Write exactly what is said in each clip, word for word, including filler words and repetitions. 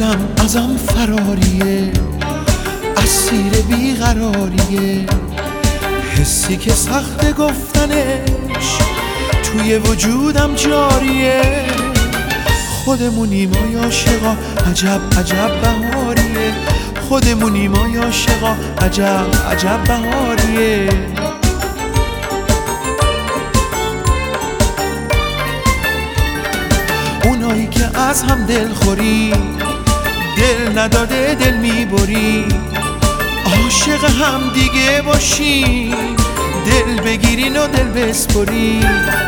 دلم ازم فراریه، اسیر بیقراریه، حسی که سخت گفتنش توی وجودم جاریه. خودمونیم ما عاشقا، عجب عجب بهاریه، خودمونیم ما عاشقا، عجب عجب بهاریه. اونایی که از هم دل خوری، دل نداده دل میبری، عاشق هم دیگه باشین، دل بگیرین و دل بسپرین.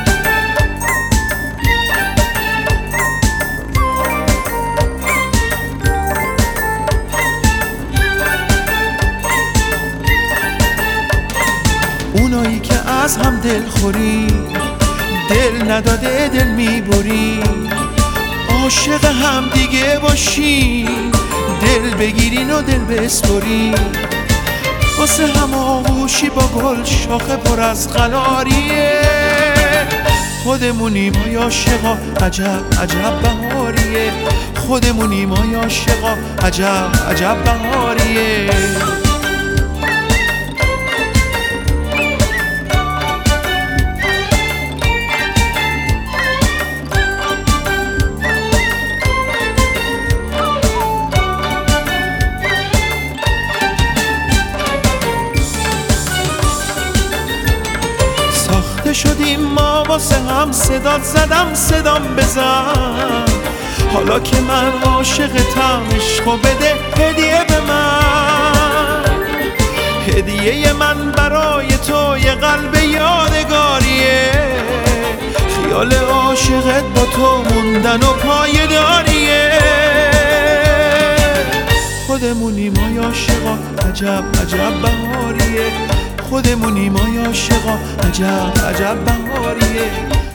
اونایی که از هم دل خوری، دل نداده دل میبری، عاشق هم دیگه باشین، دل بگیرین و دل بسپرین. واسه هم آغوشی با گل شاخه پر از قلاریه، خودمونیم ما عاشقا، عجب عجب بهاریه، خودمونیم ما عاشقا، عجب عجب بهاریه. شدیم ما واسه هم، صدات زدم صدام بزن، حالا که من عاشقتم عشقو بده هدیه به من. هدیه من برای تو یه قلب یادگاریه، خیال عاشقت با تو موندن و پایداریه. خودمونیم ما عاشقا، عجب عجب بهاریه، خودمونیم ما عاشقا، عجب عجب بهاریه.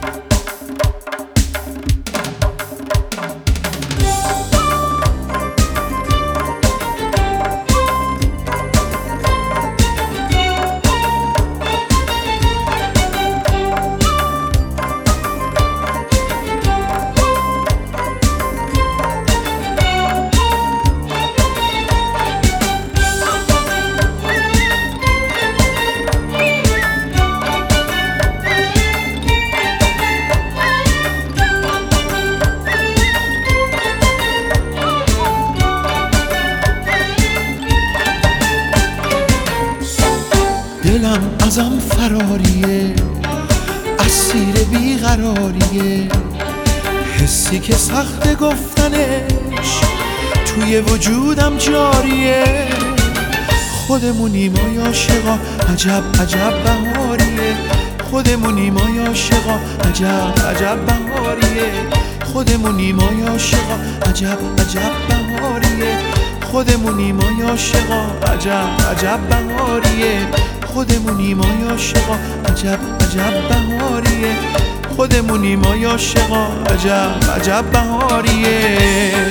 دلم ازم فراریه، اسیر بیقراریه، حسی که سخت گفتنش توی وجودم جاریه. خودمونیم ما عاشقا، عجب عجب بهاریه، خودمونیم ما عاشقا، عجب عجب بهاریه، خودمونیم ما عاشقا، عجب عجب بهاریه، خودمونیم ما عاشقا، عجب عجب بهاریه، خودمونیم ما عاشقا، عجب عجب بهاریه، خودمونیم ما عاشقا، عجب عجب بهاریه.